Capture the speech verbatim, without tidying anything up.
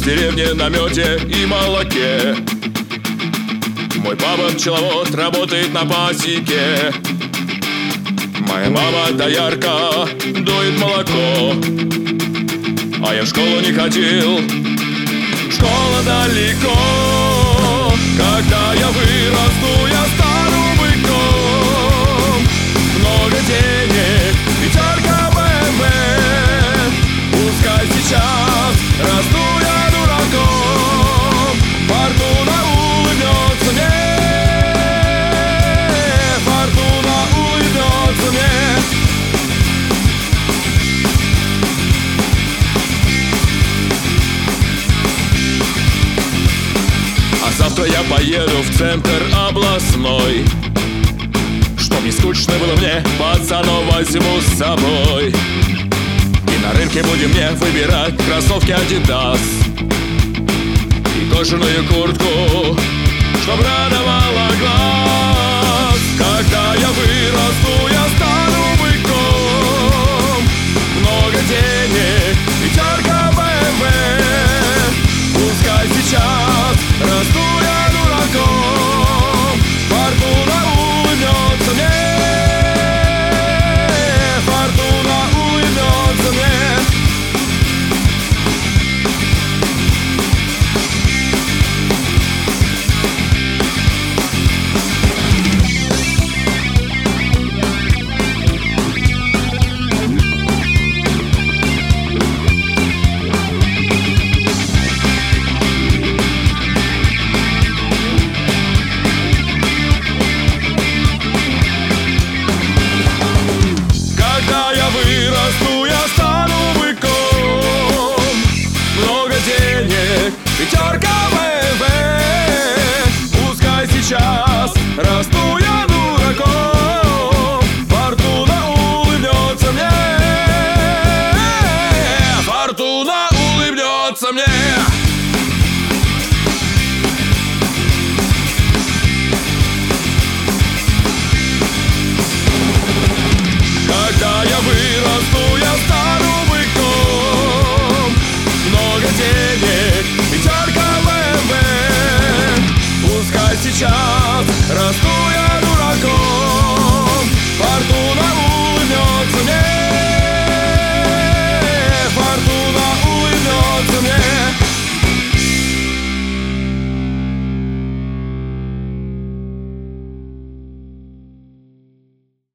в деревне на мёде и молоке. Мой папа пчеловод, работает на пасеке. Моя мама доярка, дует молоко. А я в школу не ходил, школа далеко. Когда я вырасту, я стану быком. Много денег, пятерка бэ эм вэ. Пускай сейчас расту я дураком. Фортуна улыбнется мне, фортуна улыбнется мне. Завтра я поеду в центр областной. Чтоб не скучно было мне, пацанов возьму с собой. И на рынке будем мне выбирать кроссовки Adidas и кожаную куртку, чтоб радовала глаз.